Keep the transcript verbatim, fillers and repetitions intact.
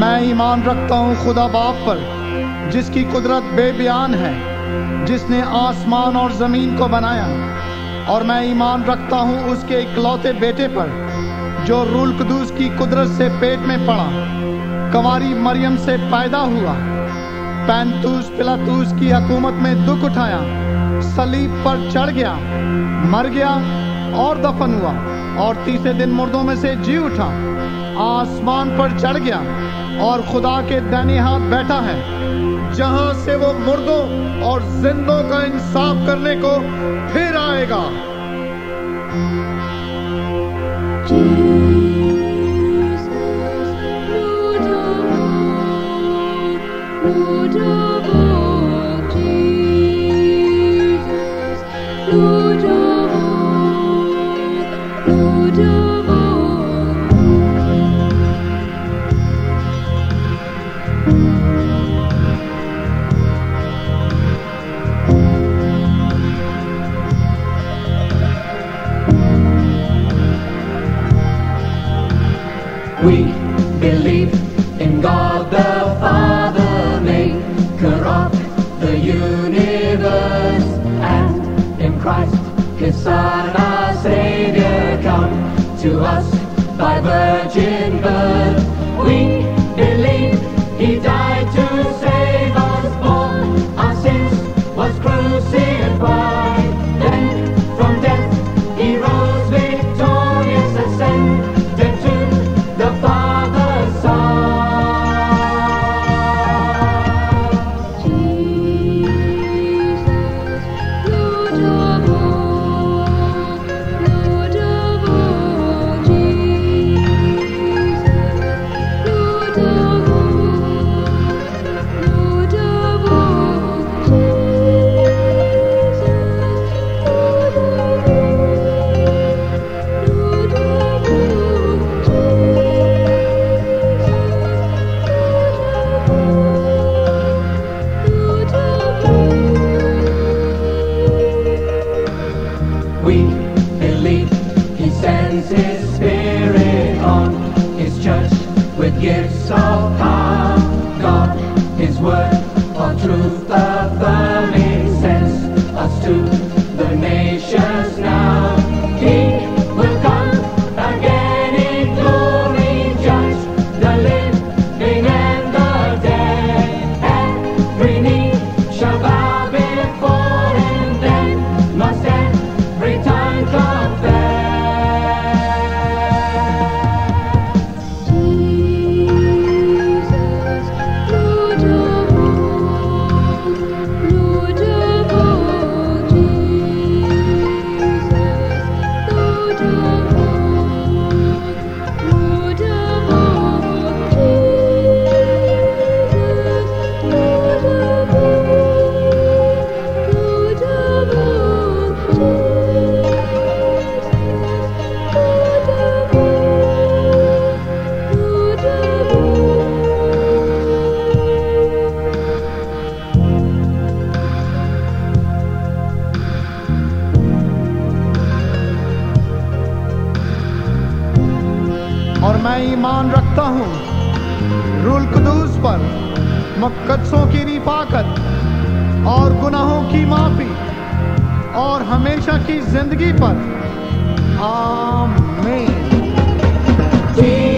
मैं ईमान रखता हूँ खुदा बाप पर, जिसकी कुदरत बेबयान है, जिसने आसमान और ज़मीन को बनाया। और मैं ईमान रखता हूँ उसके इकलौते बेटे पर, जो रूल कुदूस की कुदरत से पेट में पड़ा, कंवारी मरियम से पैदा हुआ, पैंतूस पिलातूस की हुकूमत में दुख उठाया, सलीब पर चढ़ गया, मर गया और दफन हुआ, और तीसरे दिन मुर्दों में से जी उठा, आसमान पर चढ़ गया और खुदा के दाहिने हाथ बैठा है, जहां से वो मुर्दों और जिंदों का इंसाफ करने को फिर आएगा। We believe in God the Father, maker of the universe, and in Christ, His Son, our Savior, come to us by virgin birth. We believe He died to save us, for our sins was crucified. Then from death He rose victorious, ascended to the Father's side. Jesus, Lord of all, Lord of all, Jesus, Lord of all, Lord of all, Jesus, Lord of all, Lord of We believe He sends His Spirit on His church with gifts of power. God, His word for truth affirming, sends us to the nations now. He will come again in glory, judge the living and the dead. Every knee shall bow before Him, then must every tongue confess. Jesus, Lord of all, Lord of all, Jesus, Lord of all, Lord of all, Jesus, Lord of all, Lord of all, और मैं ईमान रखता हूँ rule Quddus पर, मुक़द्दसों की रिफ़ाक़त और गुनाहों की माफ़ी और हमेशा की जिंदगी पर। आमीन।